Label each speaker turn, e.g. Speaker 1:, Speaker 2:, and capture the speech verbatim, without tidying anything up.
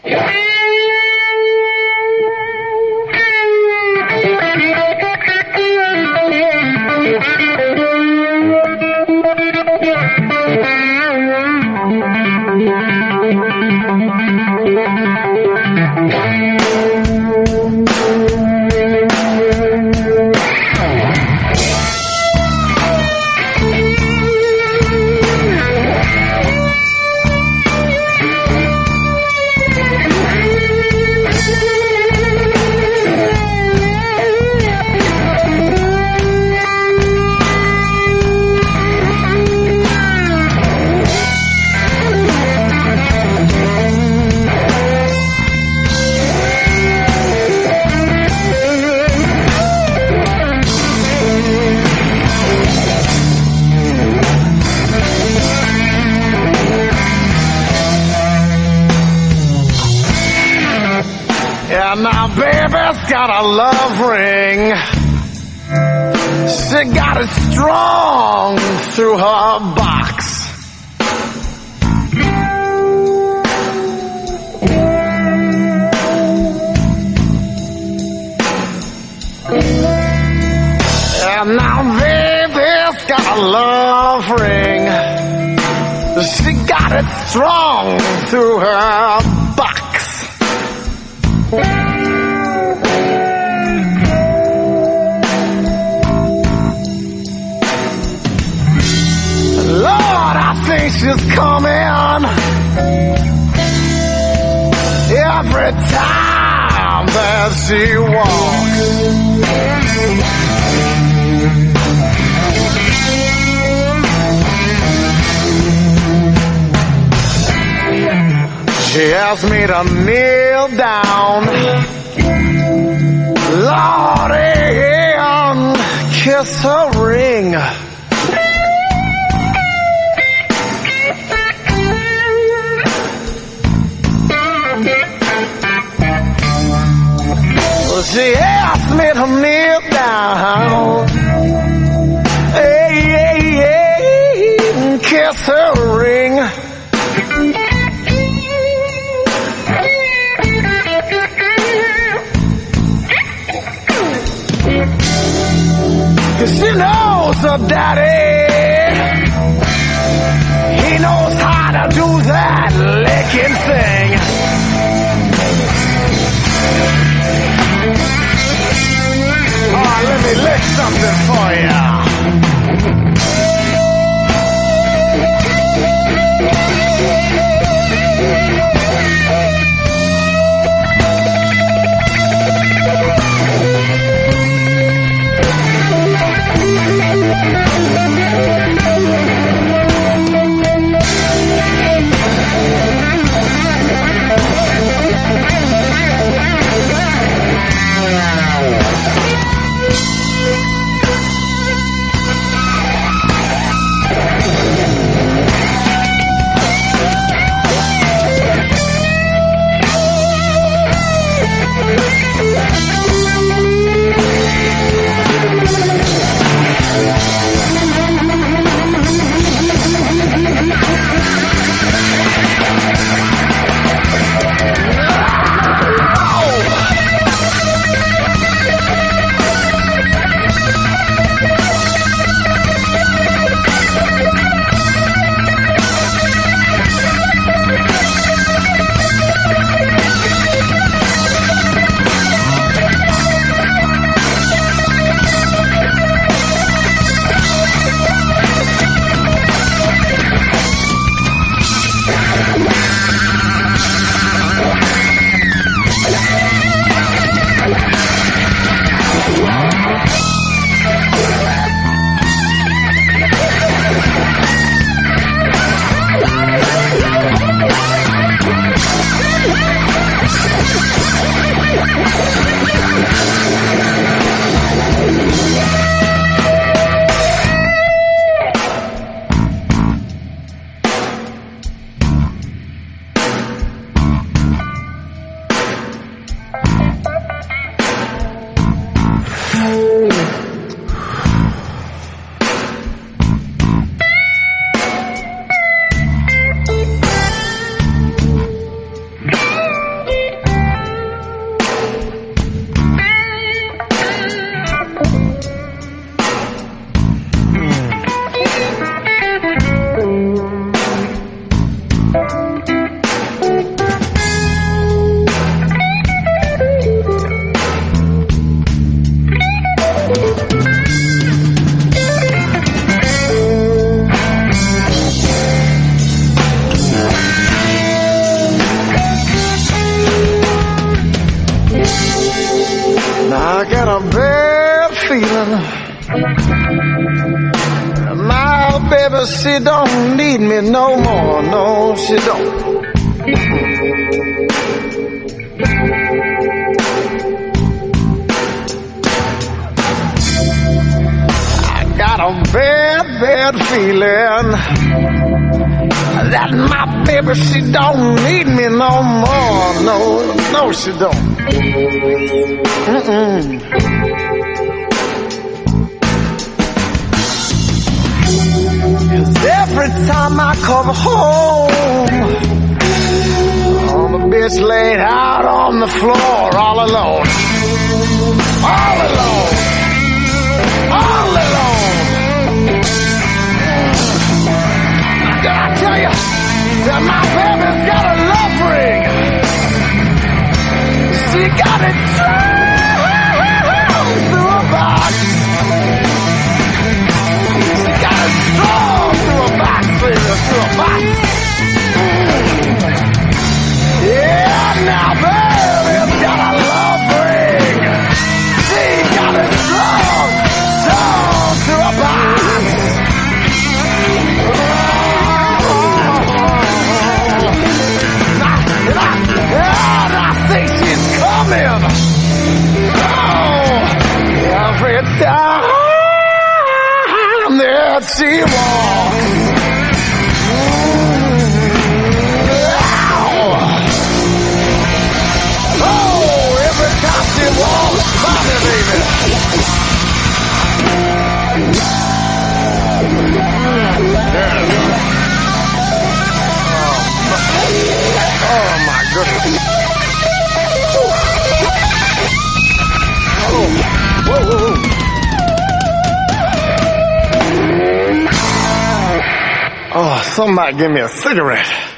Speaker 1: Now baby's got a love ring. She got it strong through her box. And now baby's got a love ring. She got it strong through her box. Lord, I think she's coming every time that she walks. She asked me to kneel down, Lordy, and kiss her ring. She asked me to kneel down, hey, hey, hey, and kiss her ring. Cause she knows her daddy, he knows how to do that licking thing. Oh, let me lick something for ya. My baby, she don't need me no more. No, she don't. I got a bad, bad feeling that my baby, she don't need me no more. No, no, she don't. Mm-mm. Cause every time I come home, oh, the bitch laid out on the floor all alone. All alone. All alone. Did I tell you that my baby's got a love ring? She got it strung through a box. She got it strung through a box, baby, through a box. Yeah, now baby's got a love ring. She got it strung, strung through a box. And I think she's coming. Oh, every time that she walks. Oh, every time she walks by me, baby. Oh, my goodness. Oh, whoa, whoa, whoa. Oh, somebody give me a cigarette.